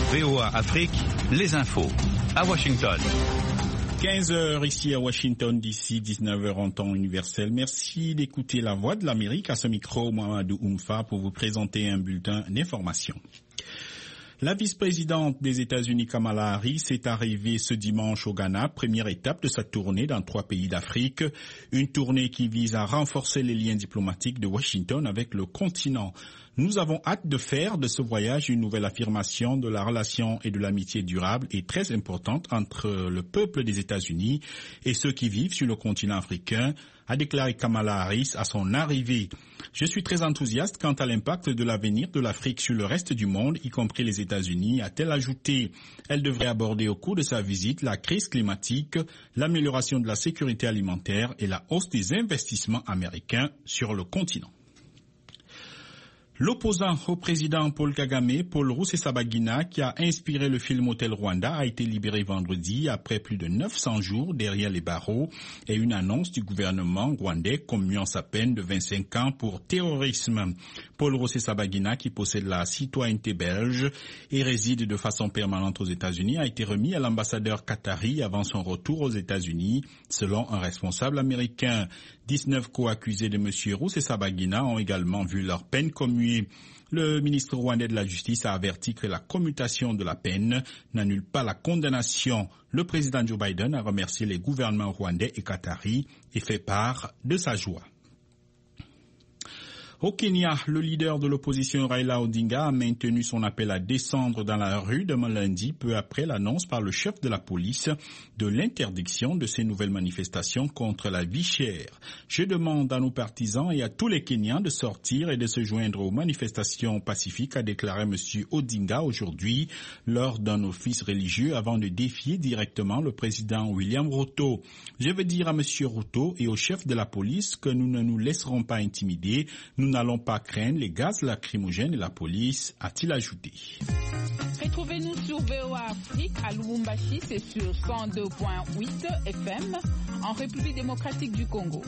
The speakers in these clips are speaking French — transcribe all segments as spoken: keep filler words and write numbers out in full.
V O A Afrique, les infos. À Washington. quinze heures ici à Washington D C, dix-neuf heures en temps universel. Merci d'écouter la Voix de l'Amérique. À ce micro, Mohamedou Oumfa pour vous présenter un bulletin d'information. La vice-présidente des États-Unis, Kamala Harris, est arrivée ce dimanche au Ghana, première étape de sa tournée dans trois pays d'Afrique. Une tournée qui vise à renforcer les liens diplomatiques de Washington avec le continent. Nous avons hâte de faire de ce voyage une nouvelle affirmation de la relation et de l'amitié durable et très importante entre le peuple des États-Unis et ceux qui vivent sur le continent africain, a déclaré Kamala Harris à son arrivée. Je suis très enthousiaste quant à l'impact de l'avenir de l'Afrique sur le reste du monde, y compris les États-Unis, a-t-elle ajouté. Elle devrait aborder au cours de sa visite la crise climatique, l'amélioration de la sécurité alimentaire et la hausse des investissements américains sur le continent. L'opposant au président Paul Kagame, Paul Rusesabagina, qui a inspiré le film Hôtel Rwanda, a été libéré vendredi après plus de neuf cents jours derrière les barreaux et une annonce du gouvernement rwandais commuant sa peine de vingt-cinq ans pour terrorisme. Paul Rusesabagina, qui possède la citoyenneté belge et réside de façon permanente aux États-Unis, a été remis à l'ambassadeur qatari avant son retour aux États-Unis, selon un responsable américain. dix-neuf co-accusés de M. Rusesabagina ont également vu leur peine commuée. Le ministre rwandais de la Justice a averti que la commutation de la peine n'annule pas la condamnation. Le président Joe Biden a remercié les gouvernements rwandais et qatari et fait part de sa joie. Au Kenya, le leader de l'opposition Raila Odinga a maintenu son appel à descendre dans la rue demain lundi, peu après l'annonce par le chef de la police de l'interdiction de ces nouvelles manifestations contre la vie chère. Je demande à nos partisans et à tous les Kenyans de sortir et de se joindre aux manifestations pacifiques, a déclaré M. Odinga aujourd'hui lors d'un office religieux avant de défier directement le président William Ruto. Je veux dire à M. Ruto et au chef de la police que nous ne nous laisserons pas intimider. Nous Nous n'allons pas craindre les gaz lacrymogènes et la police, a-t-il ajouté. Retrouvez-nous sur V O A Afrique à Lubumbashi, c'est sur cent deux point huit F M, en République démocratique du Congo.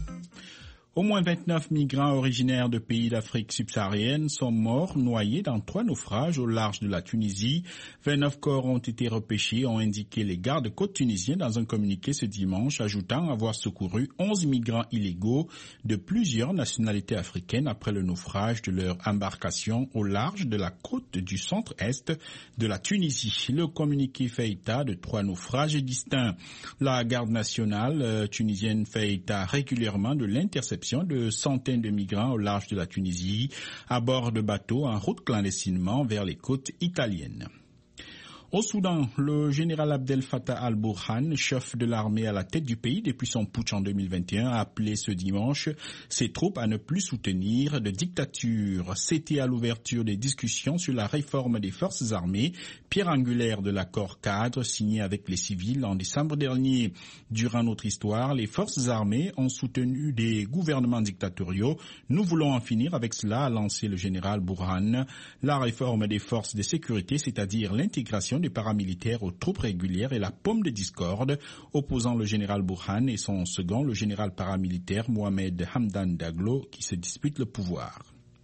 Au moins vingt-neuf migrants originaires de pays d'Afrique subsaharienne sont morts noyés dans trois naufrages au large de la Tunisie. vingt-neuf corps ont été repêchés, ont indiqué les gardes-côtes tunisiens dans un communiqué ce dimanche, ajoutant avoir secouru onze migrants illégaux de plusieurs nationalités africaines après le naufrage de leur embarcation au large de la côte du centre-est de la Tunisie. Le communiqué fait état de trois naufrages distincts. La garde nationale euh, tunisienne fait état régulièrement de l'interception de centaines de migrants au large de la Tunisie à bord de bateaux en route clandestinement vers les côtes italiennes. Au Soudan, le général Abdel Fattah al-Burhan, chef de l'armée à la tête du pays depuis son putsch en deux mille vingt et un, a appelé ce dimanche ses troupes à ne plus soutenir de dictature. C'était à l'ouverture des discussions sur la réforme des forces armées, pierre angulaire de l'accord cadre signé avec les civils en décembre dernier. Durant notre histoire, les forces armées ont soutenu des gouvernements dictatoriaux. Nous voulons en finir avec cela, a lancé le général Burhan. La réforme des forces de sécurité, c'est-à-dire l'intégration des paramilitaires aux troupes régulières et la pomme de discorde opposant le général Burhan et son second, le général paramilitaire Mohamed Hamdan Daglo, qui se disputent le pouvoir.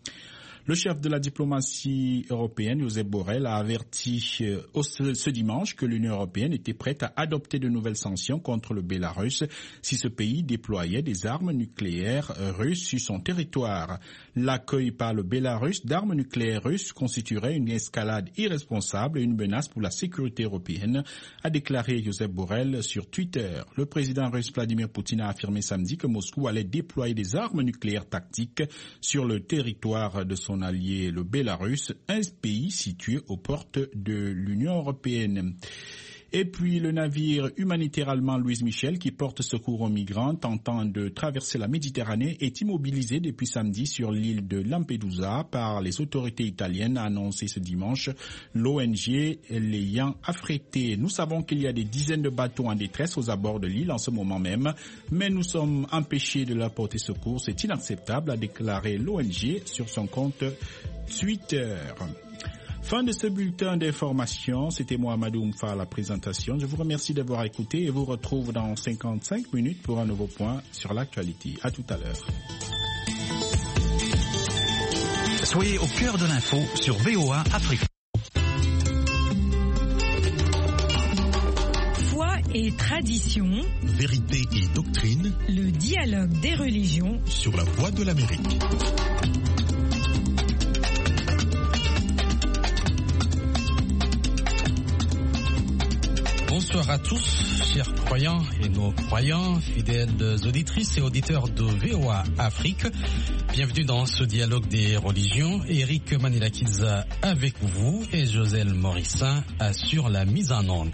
Le chef de la diplomatie européenne, Josep Borrell, a averti euh, ce, ce dimanche que l'Union européenne était prête à adopter de nouvelles sanctions contre le Bélarus si ce pays déployait des armes nucléaires russes sur son territoire. L'accueil par le Bélarus d'armes nucléaires russes constituerait une escalade irresponsable et une menace pour la sécurité européenne, a déclaré Josep Borrell sur Twitter. Le président russe Vladimir Poutine a affirmé samedi que Moscou allait déployer des armes nucléaires tactiques sur le territoire de son allié le Bélarus, un pays situé aux portes de l'Union européenne. Et puis le navire humanitaire allemand Louise Michel, qui porte secours aux migrants tentant de traverser la Méditerranée, est immobilisé depuis samedi sur l'île de Lampedusa par les autorités italiennes, a annoncé ce dimanche l'O N G l'ayant affrété. Nous savons qu'il y a des dizaines de bateaux en détresse aux abords de l'île en ce moment même, mais nous sommes empêchés de leur porter secours. C'est inacceptable, a déclaré l'O N G sur son compte Twitter. Fin de ce bulletin d'information. C'était Mohamedou Oumfa à la présentation. Je vous remercie d'avoir écouté et vous retrouve dans cinquante-cinq minutes pour un nouveau point sur l'actualité. À tout à l'heure. Soyez au cœur de l'info sur V O A Afrique. et tradition, vérité et doctrine, le dialogue des religions sur la Voix de l'Amérique. Bonsoir à tous, chers croyants et non-croyants, fidèles auditrices et auditeurs de V O A Afrique. Bienvenue dans ce dialogue des religions. Eric Manilakiza avec vous et Joselle Morissin assure la mise en onde.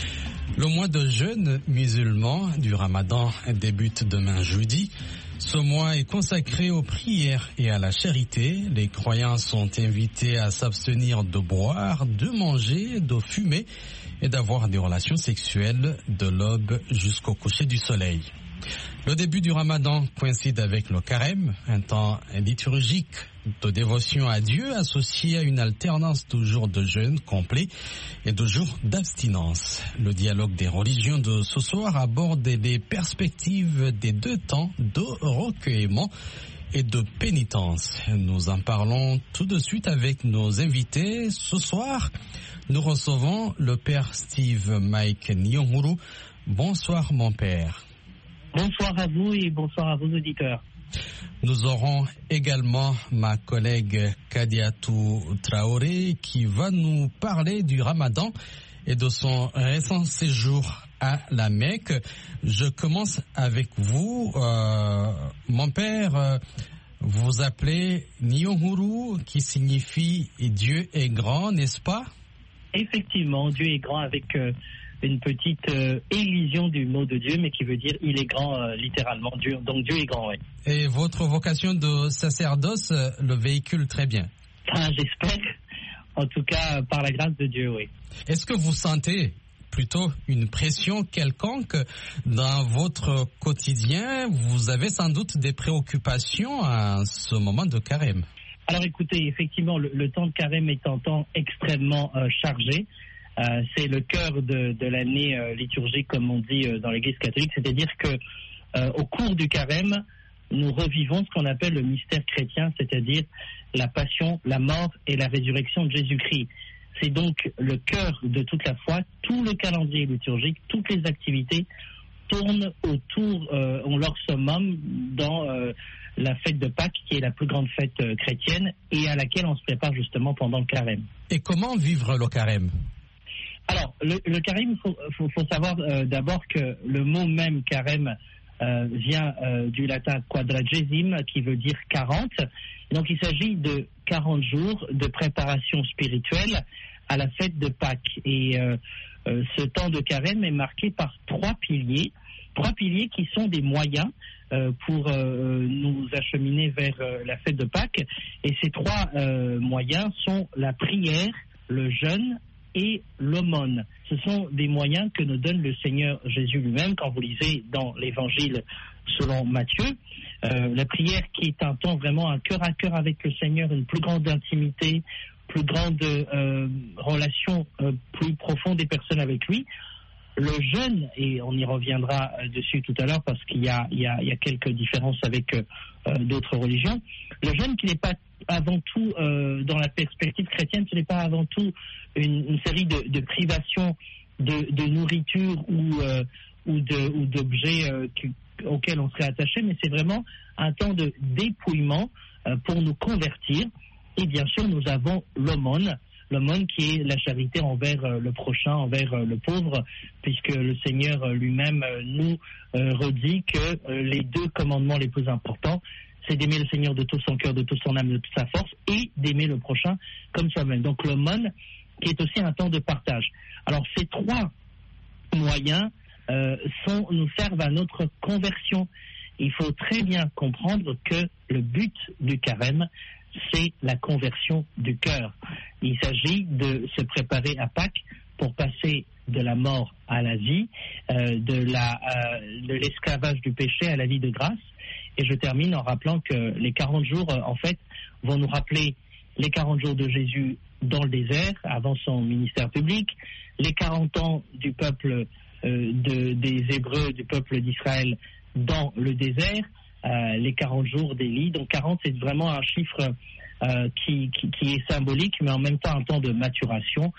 Le mois de jeûne musulman du Ramadan débute demain jeudi. Ce mois est consacré aux prières et à la charité. Les croyants sont invités à s'abstenir de boire, de manger, de fumer et d'avoir des relations sexuelles de l'aube jusqu'au coucher du soleil. Le début du Ramadan coïncide avec le carême, un temps liturgique de dévotion à Dieu associé à une alternance de jours de jeûne complet et de jours d'abstinence. Le dialogue des religions de ce soir aborde les perspectives des deux temps de recueillement et de pénitence. Nous en parlons tout de suite avec nos invités. Ce soir, nous recevons le père Steve Mike Nyonguru. Bonsoir mon père. Bonsoir à vous et bonsoir à vos auditeurs. Nous aurons également ma collègue Kadiatou Traoré qui va nous parler du Ramadan et de son récent séjour à la Mecque. Je commence avec vous. Euh, mon père, euh, vous vous appelez Nyonguru qui signifie Dieu est grand, n'est-ce pas? Effectivement, Dieu est grand avec euh, une petite euh, élision du mot de Dieu, mais qui veut dire il est grand euh, littéralement. Dieu, donc Dieu est grand, oui. Et votre vocation de sacerdoce euh, le véhicule très bien. Enfin, j'espère. En tout cas, par la grâce de Dieu, oui. Est-ce que vous sentez plutôt une pression quelconque dans votre quotidien? Vous avez sans doute des préoccupations à ce moment de carême. Alors écoutez, effectivement, le, le temps de carême est un temps extrêmement euh, chargé. Euh, c'est le cœur de, de l'année euh, liturgique, comme on dit euh, dans l'Église catholique, c'est-à-dire que euh, au cours du carême, nous revivons ce qu'on appelle le mystère chrétien, c'est-à-dire la passion, la mort et la résurrection de Jésus-Christ. C'est donc le cœur de toute la foi. Tout le calendrier liturgique, toutes les activités tournent autour, euh, ont leur summum dans euh, la fête de Pâques, qui est la plus grande fête euh, chrétienne et à laquelle on se prépare justement pendant le carême. Et comment vivre le carême? Alors, le, le carême, il faut, faut, faut savoir euh, d'abord que le mot même carême euh, vient euh, du latin quadragesime, qui veut dire quarante. Donc, il s'agit de quarante jours de préparation spirituelle à la fête de Pâques. Et euh, euh, ce temps de carême est marqué par trois piliers, trois piliers qui sont des moyens euh, pour euh, nous acheminer vers euh, la fête de Pâques. Et ces trois euh, moyens sont la prière, le jeûne et l'aumône. Ce sont des moyens que nous donne le Seigneur Jésus lui-même quand vous lisez dans l'Évangile selon Matthieu. Euh, la prière qui est un temps vraiment un cœur à cœur avec le Seigneur, une plus grande intimité, plus grande euh, relation euh, plus profonde des personnes avec lui. Le jeûne, et on y reviendra dessus tout à l'heure parce qu'il y a, il y a, il y a quelques différences avec euh, d'autres religions. Le jeûne qui n'est pas avant tout, euh, dans la perspective chrétienne, ce n'est pas avant tout une, une série de, de privations de, de nourriture ou, euh, ou, de, ou d'objets euh, qui, auxquels on serait attaché, mais c'est vraiment un temps de dépouillement euh, pour nous convertir. Et bien sûr, nous avons l'aumône, l'aumône qui est la charité envers euh, le prochain, envers euh, le pauvre, puisque le Seigneur euh, lui-même euh, nous euh, redit que euh, les deux commandements les plus importants, c'est d'aimer le Seigneur de tout son cœur, de toute son âme, de toute sa force, et d'aimer le prochain comme soi-même. Donc l'aumône, qui est aussi un temps de partage. Alors ces trois moyens euh, sont, nous servent à notre conversion. Il faut très bien comprendre que le but du carême, c'est la conversion du cœur. Il s'agit de se préparer à Pâques pour passer de la mort à la vie, euh, de, la, euh, de l'esclavage du péché à la vie de grâce. Et je termine en rappelant que les quarante jours, euh, en fait, vont nous rappeler les quarante jours de Jésus dans le désert, avant son ministère public, les quarante ans du peuple euh, de, des Hébreux, du peuple d'Israël dans le désert, euh, les quarante jours d'Élie. Donc quarante, c'est vraiment un chiffre euh, qui, qui, qui est symbolique, mais en même temps un temps de maturation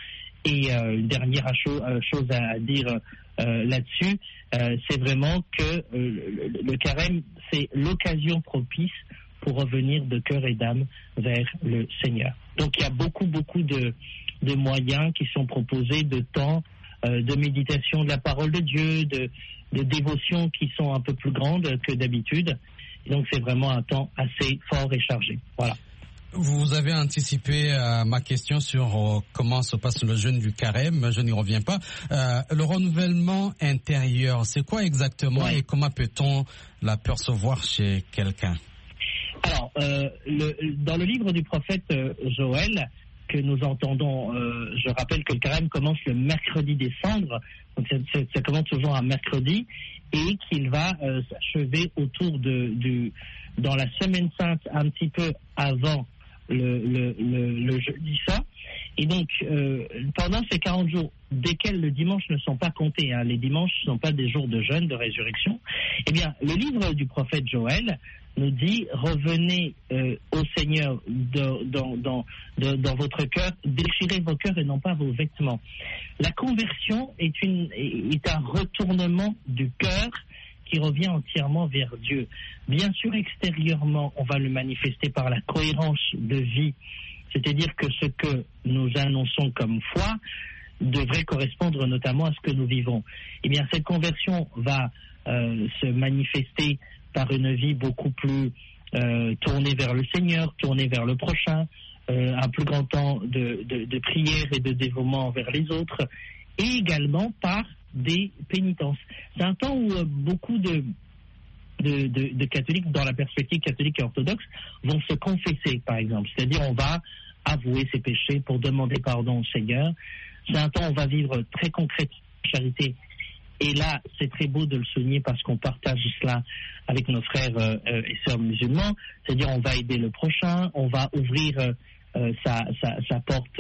Et euh, une dernière cho- euh, chose à dire euh, là-dessus, euh, c'est vraiment que euh, le, le carême, c'est l'occasion propice pour revenir de cœur et d'âme vers le Seigneur. Donc il y a beaucoup, beaucoup de, de moyens qui sont proposés, de temps, euh, de méditation de la parole de Dieu, de, de dévotion qui sont un peu plus grandes que d'habitude. Et donc c'est vraiment un temps assez fort et chargé. Voilà. Vous avez anticipé euh, ma question sur euh, comment se passe le jeûne du carême, je n'y reviens pas. Euh, le renouvellement intérieur, c'est quoi exactement ouais. et comment peut-on l'apercevoir chez quelqu'un? Alors, euh, le, dans le livre du prophète euh, Joël, que nous entendons, euh, je rappelle que le carême commence le mercredi des cendres, donc ça, ça, ça commence toujours un mercredi, et qu'il va euh, s'achever autour de, du, dans la semaine sainte, un petit peu avant le, le, le, le jeudi saint. Et donc, euh, pendant ces quarante jours, desquels le dimanche ne sont pas comptés, hein, les dimanches ne sont pas des jours de jeûne, de résurrection, eh bien, le livre du prophète Joël nous dit, revenez euh, au Seigneur de, dans, dans, de, dans votre cœur, déchirez vos cœurs et non pas vos vêtements. La conversion est, une, est un retournement du cœur qui revient entièrement vers Dieu. Bien sûr, extérieurement, on va le manifester par la cohérence de vie, c'est-à-dire que ce que nous annonçons comme foi devrait correspondre notamment à ce que nous vivons. Eh bien, cette conversion va euh, se manifester par une vie beaucoup plus euh, tournée vers le Seigneur, tournée vers le prochain, euh, un plus grand temps de, de, de prière et de dévouement vers les autres, et également par des pénitences. C'est un temps où euh, beaucoup de, de, de, de catholiques, dans la perspective catholique et orthodoxe, vont se confesser, par exemple. C'est-à-dire, on va avouer ses péchés pour demander pardon au Seigneur. C'est un temps où on va vivre très concrètement la charité. Et là, c'est très beau de le souligner parce qu'on partage cela avec nos frères euh, et sœurs musulmans. C'est-à-dire, on va aider le prochain, on va ouvrir euh, sa, sa, sa porte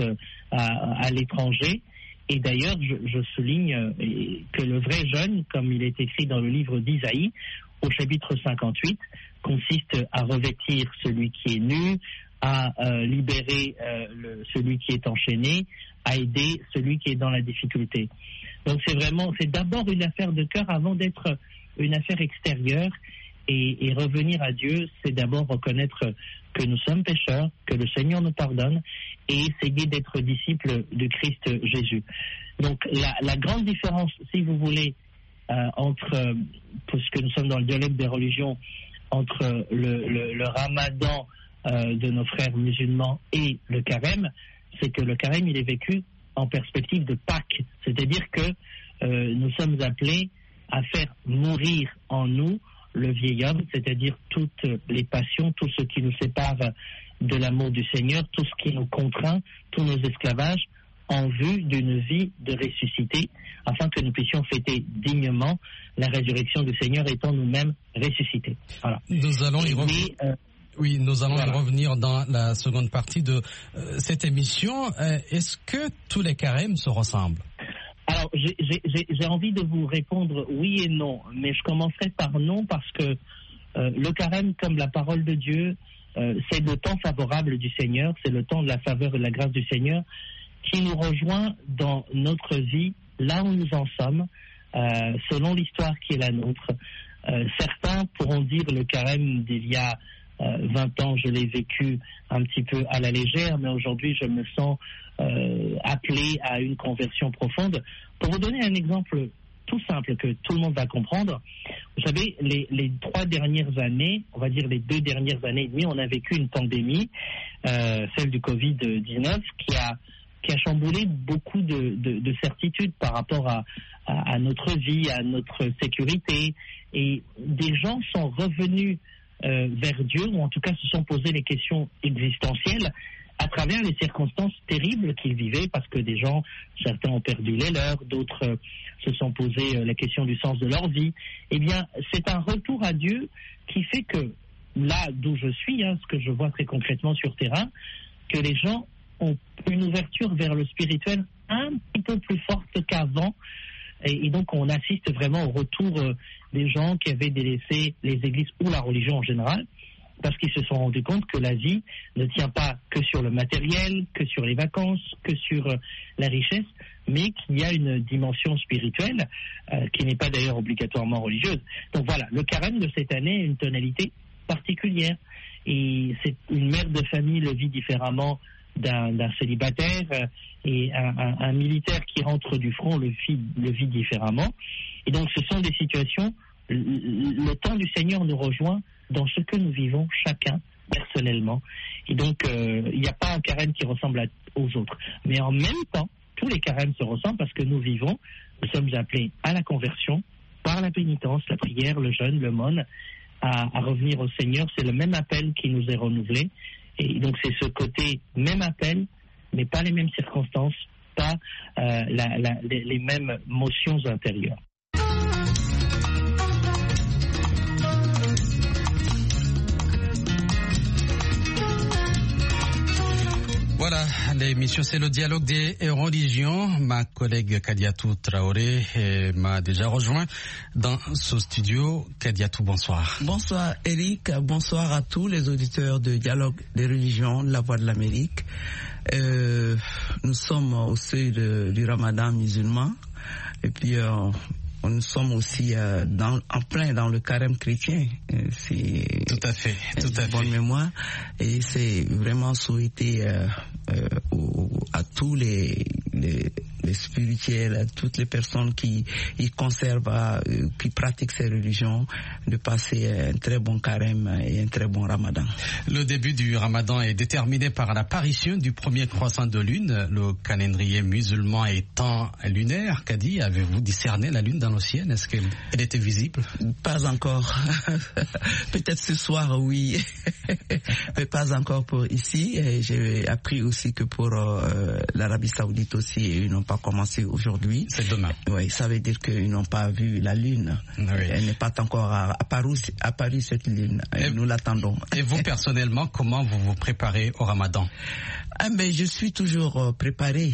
à, à l'étranger. Et d'ailleurs, je, je souligne euh, que le vrai jeûne, comme il est écrit dans le livre d'Isaïe, au chapitre cinquante-huit, consiste à revêtir celui qui est nu, à euh, libérer euh, le, celui qui est enchaîné, à aider celui qui est dans la difficulté. Donc c'est vraiment, c'est d'abord une affaire de cœur avant d'être une affaire extérieure. Et, et revenir à Dieu, c'est d'abord reconnaître que nous sommes pécheurs, que le Seigneur nous pardonne, et essayer d'être disciples de Christ Jésus. Donc la, la grande différence, si vous voulez, euh, entre, euh, puisque nous sommes dans le dialogue des religions, entre le, le, le ramadan euh, de nos frères musulmans et le carême, c'est que le carême, il est vécu en perspective de Pâques. C'est-à-dire que euh, nous sommes appelés à faire mourir en nous le vieil homme, c'est-à-dire toutes les passions, tout ce qui nous sépare de l'amour du Seigneur, tout ce qui nous contraint, tous nos esclavages, en vue d'une vie de ressuscité, afin que nous puissions fêter dignement la résurrection du Seigneur étant nous-mêmes ressuscités. Voilà. Nous allons y revenir. Euh, oui, nous allons voilà. y revenir dans la seconde partie de euh, cette émission. Euh, est-ce que tous les carèmes se ressemblent? Alors, j'ai, j'ai, j'ai envie de vous répondre oui et non, mais je commencerai par non parce que euh, le carême, comme la parole de Dieu, euh, c'est le temps favorable du Seigneur, c'est le temps de la faveur et de la grâce du Seigneur qui nous rejoint dans notre vie, là où nous en sommes, euh, selon l'histoire qui est la nôtre. Euh, certains pourront dire le carême d'il y a euh, vingt ans, je l'ai vécu un petit peu à la légère, mais aujourd'hui je me sens euh, appelé à une conversion profonde. Pour vous donner un exemple tout simple que tout le monde va comprendre, vous savez, les, les trois dernières années, on va dire les deux dernières années et demie, on a vécu une pandémie, euh, celle du covid dix-neuf, qui a qui a chamboulé beaucoup de, de, de certitudes par rapport à, à, à notre vie, à notre sécurité. Et des gens sont revenus euh, vers Dieu, ou en tout cas se sont posé les questions existentielles à travers les circonstances terribles qu'ils vivaient, parce que des gens, certains ont perdu les leurs, d'autres euh, se sont posé euh, la question du sens de leur vie. Eh bien, c'est un retour à Dieu qui fait que, là d'où je suis, hein, ce que je vois très concrètement sur terrain, que les gens ont une ouverture vers le spirituel un petit peu plus forte qu'avant. Et, et donc, on assiste vraiment au retour euh, des gens qui avaient délaissé les églises ou la religion en général, parce qu'ils se sont rendus compte que la vie ne tient pas que sur le matériel, que sur les vacances, que sur euh, la richesse, mais qu'il y a une dimension spirituelle euh, qui n'est pas d'ailleurs obligatoirement religieuse. Donc voilà, le carême de cette année a une tonalité particulière. Et c'est une mère de famille le vit différemment d'un, d'un célibataire, euh, et un, un, un militaire qui rentre du front le vit, le vit différemment. Et donc ce sont des situations, le, le temps du Seigneur nous rejoint dans ce que nous vivons chacun personnellement. Et donc euh, il n'y a pas un carême qui ressemble à, aux autres. Mais en même temps, tous les carèmes se ressemblent parce que nous vivons, nous sommes appelés à la conversion par la pénitence, la prière, le jeûne, l'aumône, à, à revenir au Seigneur. C'est le même appel qui nous est renouvelé. Et donc c'est ce côté même appel, mais pas les mêmes circonstances, pas euh, la, la, les, les mêmes motions intérieures. Voilà, l'émission c'est le dialogue des religions. Ma collègue Kadiatou Traoré m'a déjà rejoint dans ce studio. Kadiatou, bonsoir. Bonsoir Eric, bonsoir à tous les auditeurs de Dialogue des religions, La Voix de l'Amérique. Euh, nous sommes au seuil de, du Ramadan musulman et puis euh, nous sommes aussi euh, dans, en plein dans le carême chrétien. C'est tout à fait, tout à fait. Bonne mémoire. Et c'est vraiment souhaiter euh, euh, au, à tous les, les, les spirituels, à toutes les personnes qui y conservent, euh, qui pratiquent ces religions, de passer un très bon carême et un très bon ramadan. Le début du ramadan est déterminé par l'apparition du premier croissant de lune, le calendrier musulman étant lunaire. Kadi, avez-vous discerné la lune dans le ciel? Est-ce qu'elle elle était visible? Pas encore. Peut-être ce soir, oui. Mais pas encore pour ici. Et j'ai appris aussi que pour euh, l'Arabie Saoudite aussi, ils n'ont pas commencé aujourd'hui. C'est demain. Oui, ça veut dire qu'ils n'ont pas vu la lune. Oui. Elle n'est pas encore apparue, apparue cette lune. Et nous l'attendons. Et vous, personnellement, comment vous vous préparez au ramadan? Ah, mais je suis toujours euh, préparé.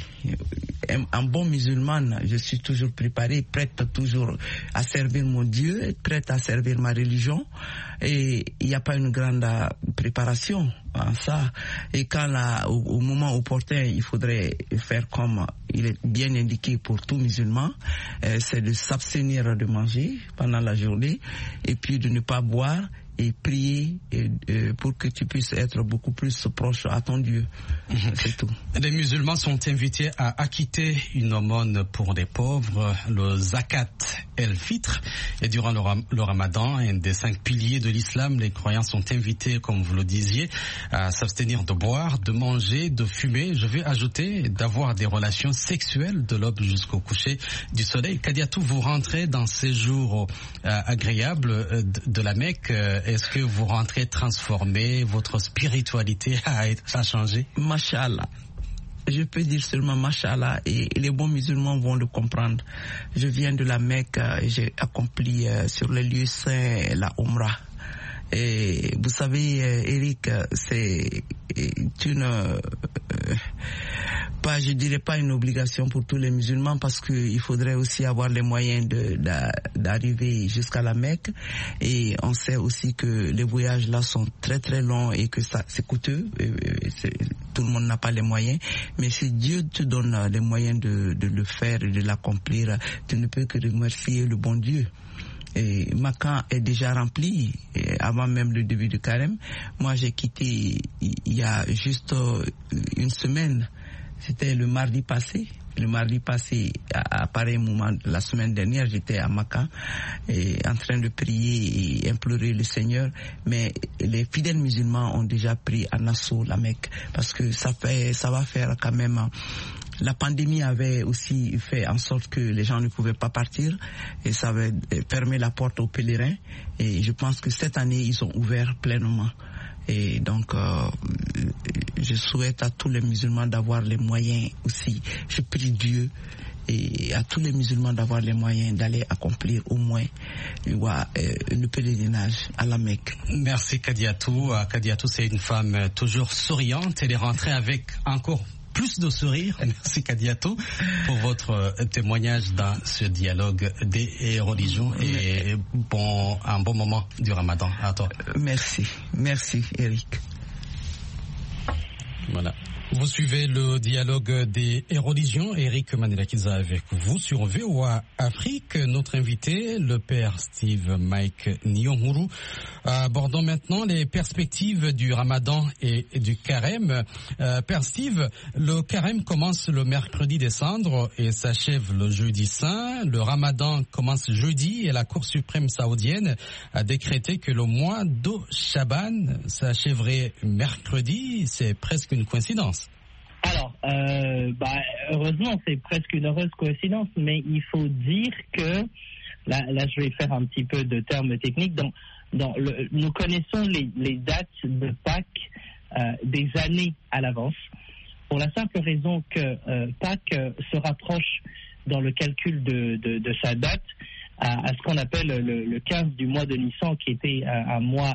Un bon musulman, je suis toujours préparé, prête toujours à servir mon Dieu, prête à servir ma religion. Et il n'y a pas une grande préparation en ça. Et quand là, au, au moment opportun, il faudrait faire comme il est bien indiqué pour tout musulman, euh, c'est de s'abstenir de manger pendant la journée et puis de ne pas boire et prier et, euh, pour que tu puisses être beaucoup plus proche à ton Dieu. Mmh. C'est tout. Les musulmans sont invités à acquitter une aumône pour les pauvres, le zakat el-fitr. Et durant le, ram- le ramadan, un des cinq piliers de l'islam, les croyants sont invités, comme vous le disiez, à s'abstenir de boire, de manger, de fumer. Je vais ajouter d'avoir des relations sexuelles de l'aube jusqu'au coucher du soleil. Kadiatou, vous rentrez dans ces jours euh, agréables euh, de, de la Mecque. Euh, Est-ce que vous rentrez transformé, votre spiritualité a, a changé? Mashallah. Je peux dire seulement Mashallah, et les bons musulmans vont le comprendre. Je viens de la Mecque, j'ai accompli euh, sur les lieux saints la Umrah. Et vous savez, Eric, c'est une, euh, pas, je dirais pas une obligation pour tous les musulmans, parce qu'il faudrait aussi avoir les moyens de, de, d'arriver jusqu'à la Mecque. Et on sait aussi que les voyages là sont très très longs et que ça c'est coûteux. Et c'est, tout le monde n'a pas les moyens. Mais si Dieu te donne les moyens de, de le faire et de l'accomplir, tu ne peux que remercier le bon Dieu. Et ma camp est déjà rempli avant même le début du carême. Moi, j'ai quitté il y a juste une semaine. C'était le mardi passé. Le mardi passé, à, à pareil moment, la semaine dernière, j'étais à Macan et en train de prier et implorer le Seigneur. Mais les fidèles musulmans ont déjà pris en assaut la Mecque, parce que ça fait, ça va faire quand même. La pandémie avait aussi fait en sorte que les gens ne pouvaient pas partir et ça avait fermé la porte aux pèlerins. Et je pense que cette année, ils ont ouvert pleinement. Et donc, euh, je souhaite à tous les musulmans d'avoir les moyens aussi. Je prie Dieu et à tous les musulmans d'avoir les moyens d'aller accomplir au moins ouais, euh, le pèlerinage à la Mecque. Merci Kadiatou. Kadiatou, c'est une femme toujours souriante. Elle est rentrée avec encore plus de sourire. Merci Kadiatou pour votre témoignage dans ce dialogue des religions et bon, un bon moment du Ramadan. À toi. Merci, merci Eric. Voilà. Vous suivez le dialogue des religions. Eric Manelakiza avec vous sur V O A Afrique. Notre invité, le père Steve Mike Nyonguru. Abordons maintenant les perspectives du Ramadan et du Carême. Euh, père Steve, le Carême commence le mercredi des cendres et s'achève le jeudi saint. Le Ramadan commence jeudi et la Cour suprême saoudienne a décrété que le mois de Chaban s'achèverait mercredi. C'est presque une coïncidence. Alors, euh, bah, heureusement, c'est presque une heureuse coïncidence, mais il faut dire que, là, là je vais faire un petit peu de termes techniques, donc, dans le, nous connaissons les, les dates de Pâques euh, des années à l'avance, pour la simple raison que euh, Pâques euh, se rapproche dans le calcul de, de, de sa date à, à ce qu'on appelle le, le quinze du mois de Nissan, qui était un, un mois,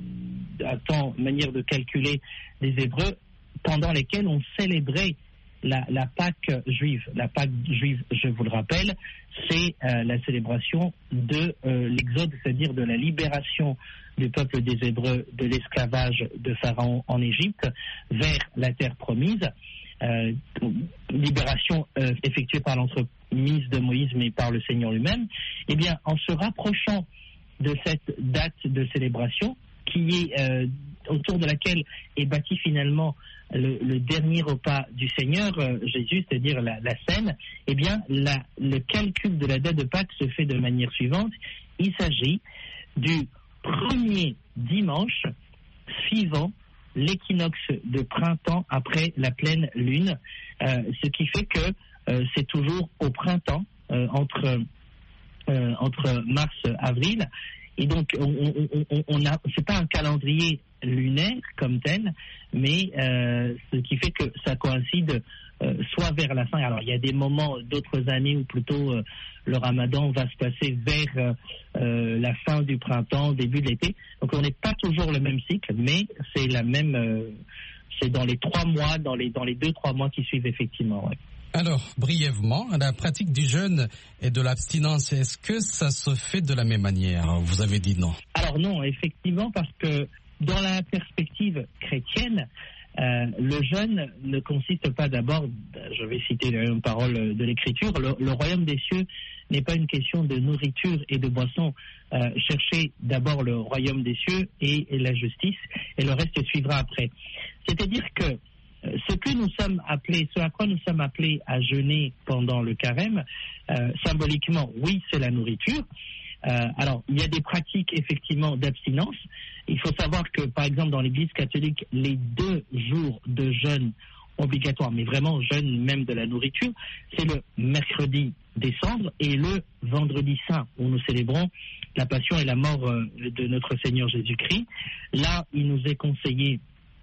un temps, manière de calculer des Hébreux, pendant lesquels on célébrait la, la Pâque juive. La Pâque juive, je vous le rappelle, c'est euh, la célébration de euh, l'Exode, c'est-à-dire de la libération du peuple des Hébreux de l'esclavage de Pharaon en Égypte vers la terre promise. Euh, libération euh, effectuée par l'entremise de Moïse, mais par le Seigneur lui-même. Eh bien, en se rapprochant de cette date de célébration, qui est euh, autour de laquelle est bâti finalement le, le dernier repas du Seigneur, euh, Jésus, c'est-à-dire la, la scène, eh bien, la, le calcul de la date de Pâques se fait de manière suivante. Il s'agit du premier dimanche suivant l'équinoxe de printemps après la pleine lune, euh, ce qui fait que euh, c'est toujours au printemps, euh, entre, euh, entre mars et avril. Et donc, on, on, on, on a, c'est pas un calendrier lunaire comme tel, mais euh, ce qui fait que ça coïncide euh, soit vers la fin. Alors, il y a des moments d'autres années où plutôt euh, le Ramadan va se passer vers euh, la fin du printemps, début de l'été. Donc, on n'est pas toujours le même cycle, mais c'est la même. Euh, c'est dans les trois mois, dans les dans les deux trois mois qui suivent effectivement. Ouais. Alors, brièvement, la pratique du jeûne et de l'abstinence, est-ce que ça se fait de la même manière? Vous avez dit non. Alors non, effectivement, parce que dans la perspective chrétienne, euh, le jeûne ne consiste pas d'abord, je vais citer une parole de l'Écriture, le, le royaume des cieux n'est pas une question de nourriture et de boisson. Euh, cherchez d'abord le royaume des cieux et, et la justice, et le reste suivra après. C'est-à-dire que ce que nous sommes appelés, ce à quoi nous sommes appelés à jeûner pendant le carême, euh, symboliquement, oui, c'est la nourriture. Euh, alors, il y a des pratiques effectivement d'abstinence. Il faut savoir que, par exemple, dans l'Église catholique, les deux jours de jeûne obligatoires, mais vraiment jeûne même de la nourriture, c'est le mercredi des cendres et le vendredi saint, où nous célébrons la passion et la mort euh, de notre Seigneur Jésus-Christ. Là, il nous est conseillé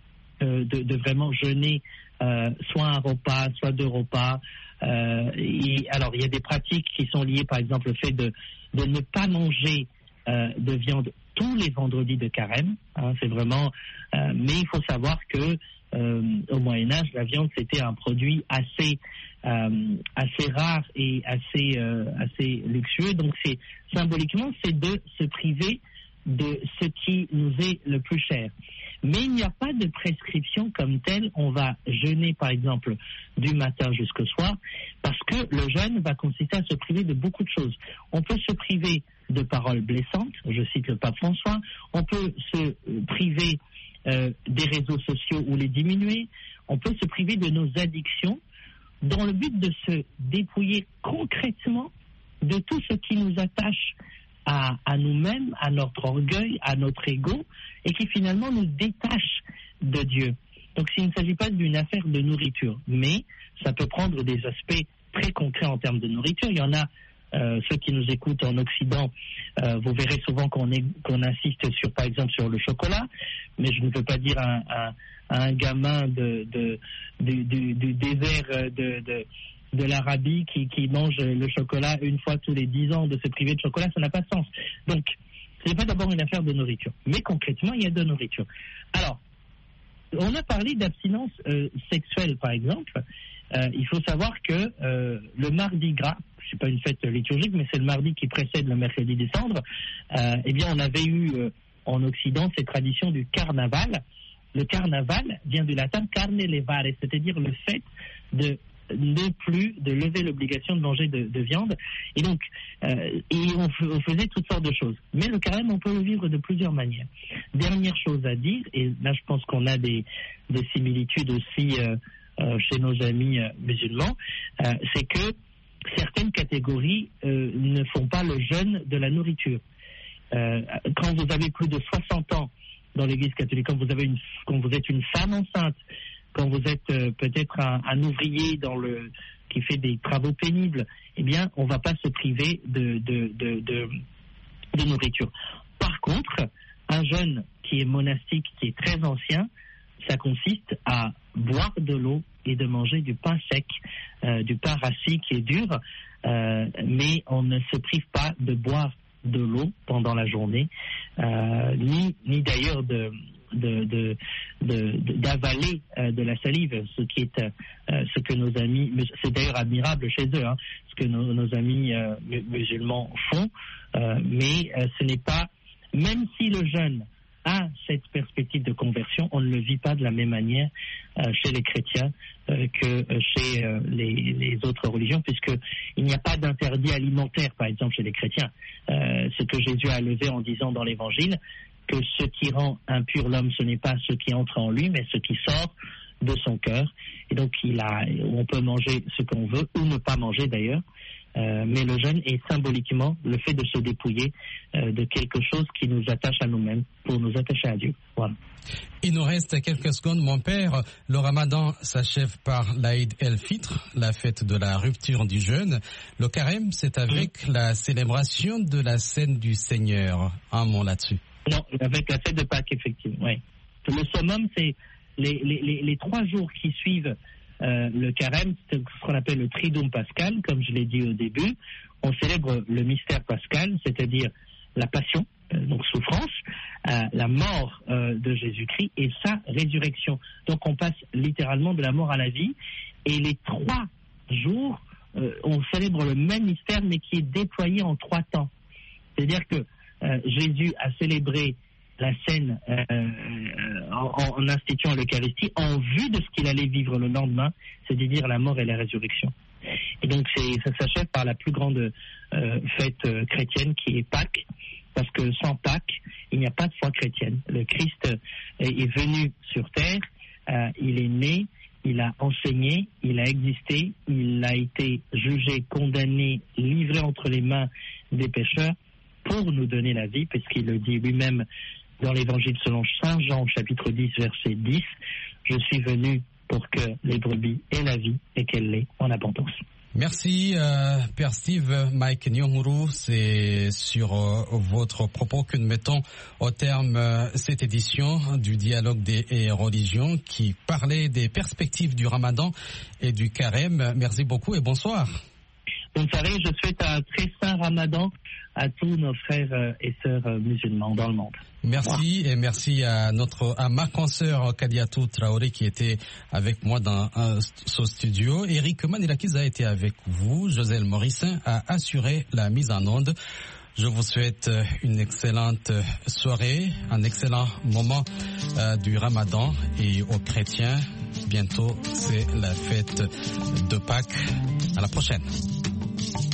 De, de vraiment jeûner euh, soit un repas, soit deux repas. Euh, et alors, il y a des pratiques qui sont liées, par exemple, au fait de, de ne pas manger euh, de viande tous les vendredis de carême. Hein, c'est vraiment. Euh, mais il faut savoir que euh, au Moyen Âge, la viande c'était un produit assez euh, assez rare et assez euh, assez luxueux. Donc, c'est symboliquement, c'est de se priver de ce qui nous est le plus cher. Mais il n'y a pas de prescription comme telle. On va jeûner, par exemple, du matin jusqu'au soir, parce que le jeûne va consister à se priver de beaucoup de choses. On peut se priver de paroles blessantes, je cite le pape François, on peut se priver euh, des réseaux sociaux ou les diminuer, on peut se priver de nos addictions, dans le but de se dépouiller concrètement de tout ce qui nous attache À, à nous-mêmes, à notre orgueil, à notre ego, et qui finalement nous détache de Dieu. Donc il ne s'agit pas d'une affaire de nourriture, mais ça peut prendre des aspects très concrets en termes de nourriture. Il y en a, euh, ceux qui nous écoutent en Occident, euh, vous verrez souvent qu'on, est, qu'on insiste sur, par exemple, sur le chocolat, mais je ne veux pas dire à, à, à un gamin de, de, du, du, du désert de... de de l'Arabie qui, qui mange le chocolat une fois tous les dix ans, de se priver de chocolat, ça n'a pas de sens. Donc, ce n'est pas d'abord une affaire de nourriture. Mais concrètement, il y a de nourriture. Alors, on a parlé d'abstinence euh, sexuelle, par exemple. Euh, il faut savoir que euh, le mardi gras, c'est pas une fête liturgique, mais c'est le mardi qui précède le mercredi des cendres, euh, eh bien, on avait eu euh, en Occident cette tradition du carnaval, le carnaval vient du latin carne levare, c'est-à-dire le fait de ne plus de lever l'obligation de manger de, de viande. Et donc, euh, et on, on faisait toutes sortes de choses. Mais le carême, on peut le vivre de plusieurs manières. Dernière chose à dire, et là je pense qu'on a des, des similitudes aussi euh, euh, chez nos amis euh, musulmans, euh, c'est que certaines catégories euh, ne font pas le jeûne de la nourriture. Euh, quand vous avez plus de soixante ans dans l'Église catholique, quand vous, avez une, quand vous êtes une femme enceinte, quand vous êtes euh, peut-être un, un ouvrier dans le, qui fait des travaux pénibles, eh bien, on ne va pas se priver de, de, de, de, de nourriture. Par contre, un jeûne qui est monastique, qui est très ancien, ça consiste à boire de l'eau et de manger du pain sec, euh, du pain rassis qui est dur, euh, mais on ne se prive pas de boire de l'eau pendant la journée, euh, ni, ni d'ailleurs de... De, de, de, de, d'avaler euh, de la salive, ce qui est euh, ce que nos amis, c'est d'ailleurs admirable chez eux, hein, ce que nos, nos amis euh, musulmans font, euh, mais euh, ce n'est pas, même si le jeûne a cette perspective de conversion, on ne le vit pas de la même manière euh, chez les chrétiens euh, que chez euh, les, les autres religions, puisqu'il n'y a pas d'interdit alimentaire, par exemple, chez les chrétiens. Euh, ce que Jésus a levé en disant dans l'Évangile, que ce qui rend impur l'homme, ce n'est pas ce qui entre en lui, mais ce qui sort de son cœur. Et donc, il a, on peut manger ce qu'on veut, ou ne pas manger d'ailleurs, euh, mais le jeûne est symboliquement le fait de se dépouiller euh, de quelque chose qui nous attache à nous-mêmes, pour nous attacher à Dieu. Voilà. Il nous reste quelques secondes, mon père. Le ramadan s'achève par l'Aïd el-Fitr, la fête de la rupture du jeûne. Le carême, c'est avec mmh. la célébration de la scène du Seigneur. Un mot là-dessus. Non, avec la fête de Pâques, effectivement. Ouais. Le summum, c'est les, les, les, les trois jours qui suivent euh, le carême, c'est ce qu'on appelle le Triduum pascal, comme je l'ai dit au début. On célèbre le mystère pascal, c'est-à-dire la passion, euh, donc souffrance, euh, la mort euh, de Jésus-Christ et sa résurrection. Donc on passe littéralement de la mort à la vie. Et les trois jours, euh, on célèbre le même mystère, mais qui est déployé en trois temps. C'est-à-dire que Euh, Jésus a célébré la scène euh, en, en instituant l'Eucharistie en vue de ce qu'il allait vivre le lendemain, c'est-à-dire la mort et la résurrection. Et donc c'est, ça s'achève par la plus grande euh, fête euh, chrétienne qui est Pâques, parce que sans Pâques, il n'y a pas de foi chrétienne. Le Christ est, est venu sur terre, euh, il est né, il a enseigné, il a existé, il a été jugé, condamné, livré entre les mains des pécheurs, pour nous donner la vie, puisqu'il le dit lui-même dans l'évangile selon saint Jean, chapitre dix, verset dix, « Je suis venu pour que les brebis aient la vie et qu'elle l'ait en abondance. » Merci, euh, Père Steve. Mike Nyonguru, c'est sur euh, votre propos que nous mettons au terme euh, cette édition du dialogue des religions qui parlait des perspectives du Ramadan et du Carême. Merci beaucoup et bonsoir. Bonne soirée, je souhaite un très saint Ramadan à tous nos frères et sœurs musulmans dans le monde. Merci et merci à notre à ma consoeur Kadiatou Traoré qui était avec moi dans un, ce studio. Eric Manilakiz a été avec vous. Joselle Morissin a assuré la mise en onde. Je vous souhaite une excellente soirée, un excellent moment euh, du Ramadan et aux chrétiens. Bientôt, c'est la fête de Pâques. À la prochaine.